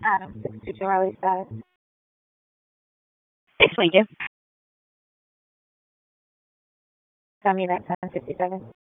Adam, 622 Riley status. Explain you. Tell me that 1057.